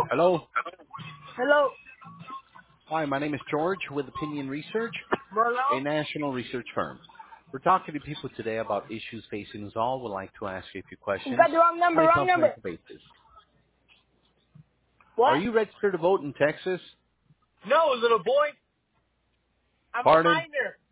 Hello. Hello. Hi, my name is George with Opinion Research, a Hello. national research firm. We're talking to people today about issues facing us all. We'd like to ask you a few You questions got the wrong number, on a wrong number. confidential basis. Are What? you registered to vote in Texas? No, little boy. I'm a Pardon? minor.